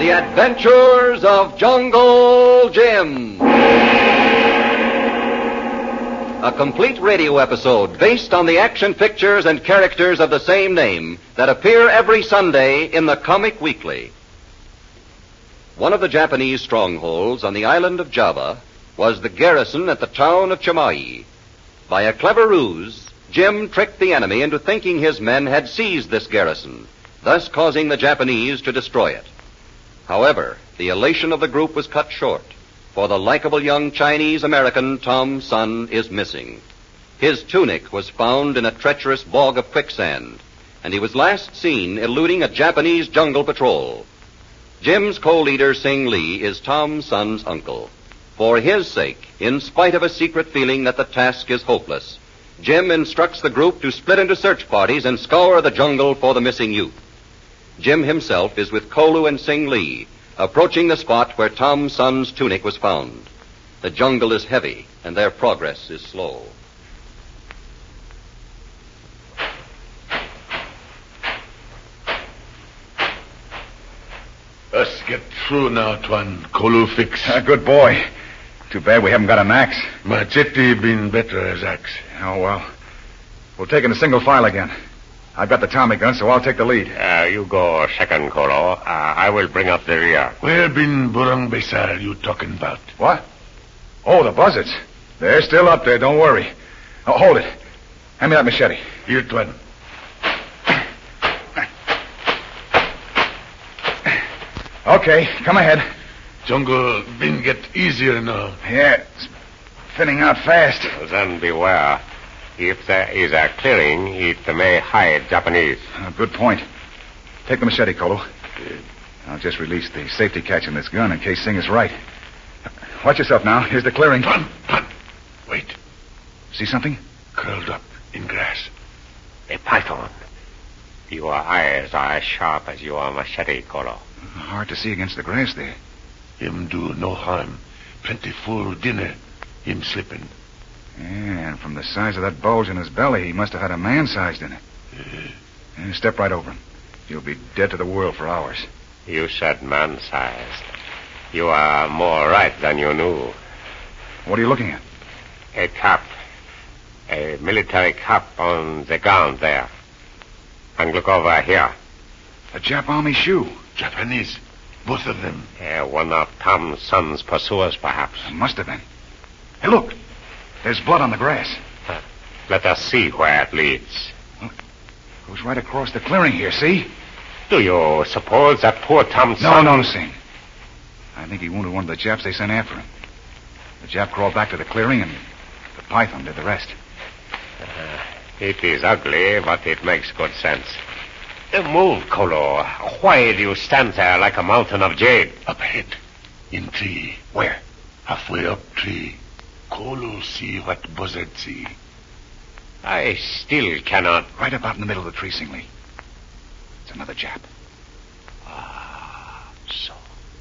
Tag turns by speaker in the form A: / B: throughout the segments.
A: The Adventures of Jungle Jim. A complete radio episode based on the action pictures and characters of the same name that appear every Sunday in the Comic Weekly. One of the Japanese strongholds on the island of Java was the garrison at the town of Chamai. By a clever ruse, Jim tricked the enemy into thinking his men had seized this garrison, thus causing the Japanese to destroy it. However, the elation of the group was cut short, for the likable young Chinese-American Tom Sun is missing. His tunic was found in a treacherous bog of quicksand, and he was last seen eluding a Japanese jungle patrol. Jim's co-leader, Sing Lee, is Tom Sun's uncle. For his sake, in spite of a secret feeling that the task is hopeless, Jim instructs the group to split into search parties and scour the jungle for the missing youth. Jim himself is with Kolu and Sing Lee, approaching the spot where Tom Sun's tunic was found. The jungle is heavy, and their progress is slow.
B: Let's get through now, Tuan. Kolu fix.
C: Good boy. Too bad we haven't got an axe.
B: Machete been better as axe.
C: Oh, well. We'll take in a single file again. I've got the Tommy gun, so I'll take the lead.
D: You go second, Kolo. I will bring up the rear.
B: Where been Burung Besar you talking about?
C: What? Oh, the buzzards. They're still up there, don't worry. Oh, hold it. Hand me that machete.
B: Here, Tuan.
C: Okay, come ahead.
B: Jungle been get easier now.
C: Yeah, it's thinning out fast.
D: Then beware. If there is a clearing, it may hide Japanese.
C: Good point. Take the machete, Kolo. I'll just release the safety catch in this gun in case Sing is right. Watch yourself now. Here's the clearing.
B: Tuan. Wait.
C: See something?
B: Curled up in grass.
D: A python. Your eyes are as sharp as your machete, Kolo.
C: Hard to see against the grass there.
B: Him do no harm. Plenty full dinner. Him slipping.
C: Yeah, and from the size of that bulge in his belly, he must have had a man-sized in it. Yeah, step right over him. You'll be dead to the world for hours.
D: You said man-sized. You are more right than you knew.
C: What are you looking at?
D: A cap. A military cap on the ground there. And look over here.
C: A Jap army shoe.
B: Japanese. Both of them.
D: One of Tom Sun's pursuers, perhaps.
C: It must have been. Hey, look. There's blood on the grass.
D: Let us see where it leads.
C: Look, goes right across the clearing here, see?
D: Do you suppose that poor Tom Sun...
C: No, Sing. I think he wounded one of the Japs they sent after him. The Jap crawled back to the clearing, and the python did the rest.
D: It is ugly, but it makes good sense. Move, Kolo. Why do you stand there like a mountain of jade?
B: Up ahead. In tree.
C: Where?
B: Halfway up tree. Kolo see what buzzard see.
D: I still cannot...
C: Right about in the middle of the tree, Sing Lee. It's another Jap.
D: So.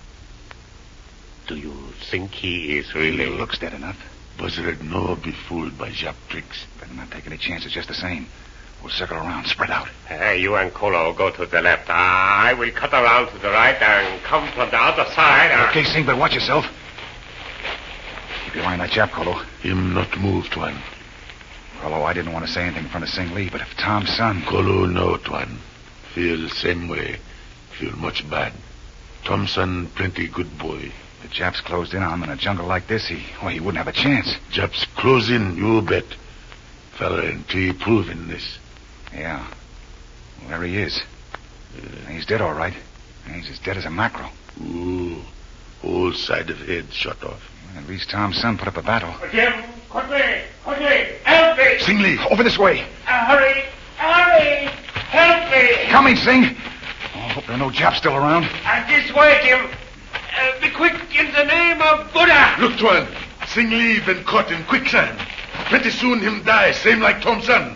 D: Do you think he is really...
C: He looks dead enough.
B: Buzzard no be fooled by Jap tricks.
C: Better not take any chances just the same. We'll circle around, spread out.
D: You and Kolo go to the left. I will cut around to the right and come from the other side.
C: Okay, Sing, but watch yourself. Keep your eye on that Jap, Kolo.
B: Him not move, Tuan.
C: Kolo, I didn't want to say anything in front of Sing Lee, but if Tom's son...
B: Kolo no, Tuan. Feel same way. Feel much bad. Thompson plenty good boy.
C: The Japs closed in on him in a jungle like this, he wouldn't have a chance.
B: Japs close in, you bet. Fella in tree proving this.
C: Yeah. Well, there he is. He's dead, all right. He's as dead as a mackerel.
B: Ooh. Whole side of head shot off.
C: Well, at least Tom's son put up a battle.
D: Jim, quickly, help me.
C: Sing Lee, over this way.
D: Hurry, help me.
C: Coming, Sing. Oh, I hope there are no Japs still around.
D: This way, Jim. Be quick in the name of Buddha.
B: Look, Tuan. Sing Lee been caught in quicksand. Pretty soon him die, same like Thompson.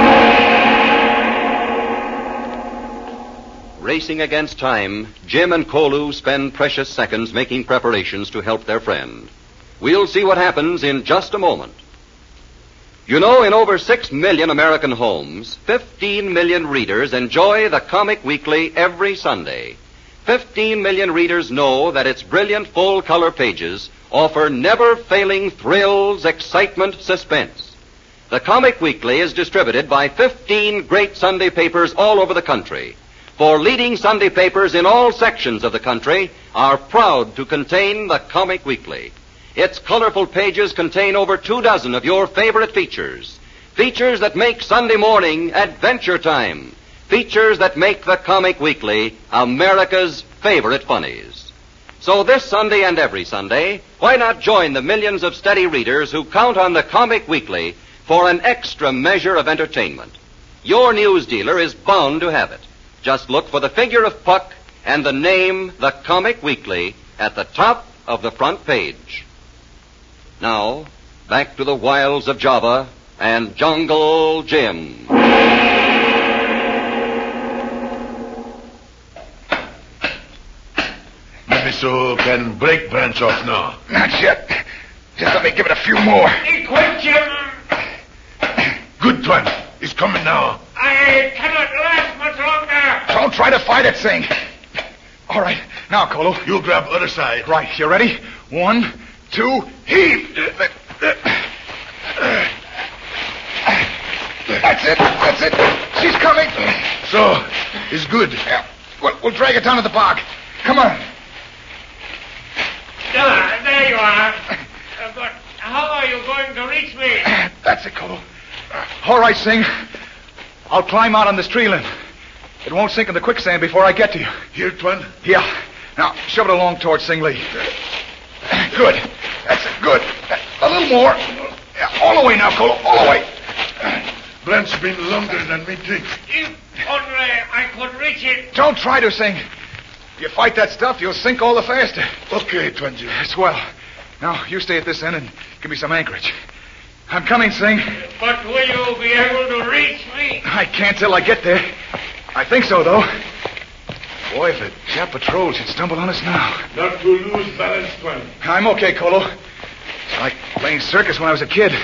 A: Racing against time, Jim and Kolu spend precious seconds making preparations to help their friend. We'll see what happens in just a moment. You know, in over 6 million American homes, 15 million readers enjoy the Comic Weekly every Sunday. 15 million readers know that its brilliant full-color pages offer never-failing thrills, excitement, suspense. The Comic Weekly is distributed by 15 great Sunday papers all over the country. For leading Sunday papers in all sections of the country are proud to contain the Comic Weekly. Its colorful pages contain over 24 of your favorite features. Features that make Sunday morning adventure time. Features that make the Comic Weekly America's favorite funnies. So this Sunday and every Sunday, why not join the millions of steady readers who count on the Comic Weekly for an extra measure of entertainment? Your news dealer is bound to have it. Just look for the figure of Puck and the name, the Comic Weekly, at the top of the front page. Now, back to the wilds of Java and Jungle Jim.
B: Maybe so can break branch off now.
C: Not yet. Just let me give it a few more.
D: Be quick, Jim.
B: Good one. He's coming now.
D: I cannot last much longer.
C: Don't try to fight it, Sing. All right. Now, Kolo.
B: You grab other side.
C: Right. You ready? 1, 2, heave. That's it. That's it. She's coming.
B: So, it's good.
C: Yeah. We'll drag it down to the bog. Come on.
D: There you are. But how are you going to reach me?
C: That's it, Kolo. All right, Sing. I'll climb out on this tree limb. It won't sink in the quicksand before I get to you.
B: Here, Twan.
C: Yeah. Now, shove it along towards Sing Lee. Good. That's it. Good. A little more. Yeah, all the way now, Kolo. All the way.
B: Branch been longer than me think.
D: If only I could reach it.
C: Don't try to, Sing. If you fight that stuff, you'll sink all the faster.
B: Okay, Twanji.
C: Swell. Now, you stay at this end and give me some anchorage. I'm coming, Sing.
D: But will you be able to reach me?
C: I can't till I get there. I think so, though. Boy, if the Jap patrol should stumble on us now.
B: Not to lose balance, Twan.
C: I'm okay, Kolo. It's like playing circus when I was a kid.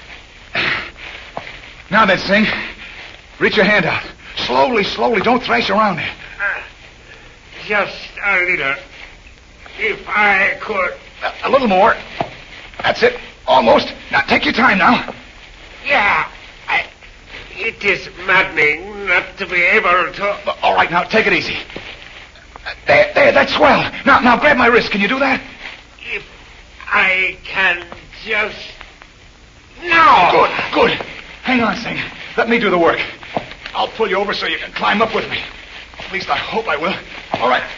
C: Now then, Sing. Reach your hand out. Slowly, slowly. Don't thrash around there.
D: Just a little. If I could.
C: A little more. That's it. Almost. Now, take your time now.
D: Yeah. It is maddening not to be able to.
C: All right, now, take it easy. There, that's swell. Now, grab my wrist. Can you do that?
D: If I can just. Now!
C: Good. Hang on, Sing. Let me do the work. I'll pull you over so you can climb up with me. At least I hope I will. All right.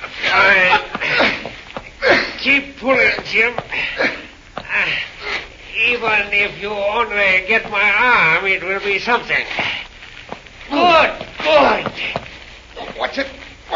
D: Keep pulling, Jim. Even if you only get my arm, it will be something. Good.
C: Watch it.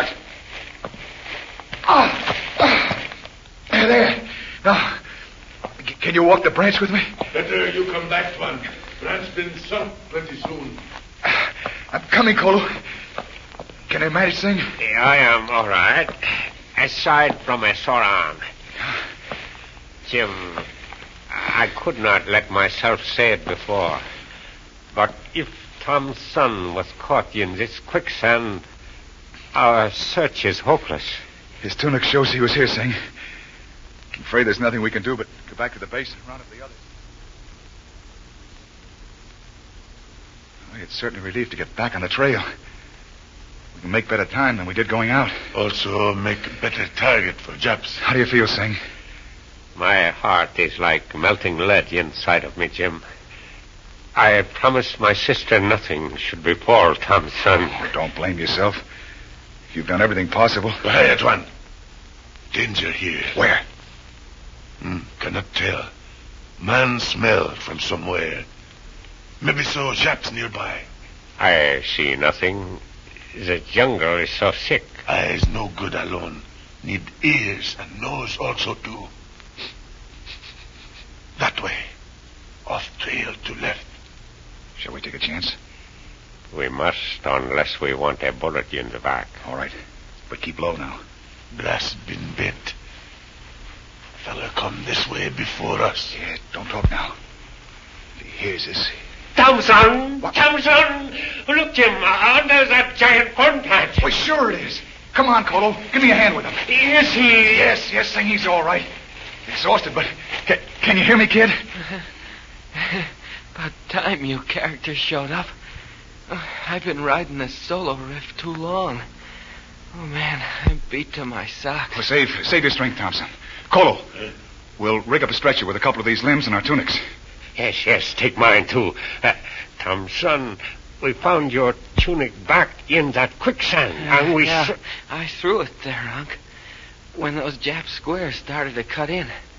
C: There. Now, can you walk the branch with me?
B: Better you come back, Twan. Branch been sunk plenty soon.
C: I'm coming, Kolo. Can I manage, Sing?
D: I am all right. Aside from a sore arm. Jim, I could not let myself say it before. But if Tom's son was caught in this quicksand, our search is hopeless.
C: His tunic shows he was here, Sing. I'm afraid there's nothing we can do but go back to the base and round up the others. It's certainly a relief to get back on the trail. We can make better time than we did going out.
B: Also make better target for Japs.
C: How do you feel, Sing?
D: My heart is like melting lead inside of me, Jim. I promised my sister nothing should befall Tom's son.
C: Oh, don't blame yourself. You've done everything possible.
B: Quiet, Twan. Danger here.
C: Where?
B: Cannot tell. Man smell from somewhere. Maybe so Japs nearby.
D: I see nothing. The jungle is so thick.
B: Eyes no good alone. Need ears and nose also too. That way. Off trail to left.
C: Shall we take a chance?
D: We must, unless we want a bullet in the back.
C: All right. But keep low now.
B: Grass been bent. Fella come this way before us.
C: Yeah, don't talk now. If he hears us.
D: Thompson!
C: What?
D: Thompson! Look, Jim, under that giant corn plant.
C: Well, sure it is. Come on, Colo. Give me a hand with him.
D: Is he?
C: Yes, Sing, he's all right. Exhausted, but can you hear me, kid?
E: About time you characters showed up. I've been riding this solo riff too long. Oh, man, I'm beat to my socks.
C: Well, save your strength, Thompson. Colo, we'll rig up a stretcher with a couple of these limbs and our tunics.
D: Yes, take mine, too. Thompson, we found your tunic back in that quicksand, and we...
E: I threw it there, Unc, when those Jap squares started to cut in.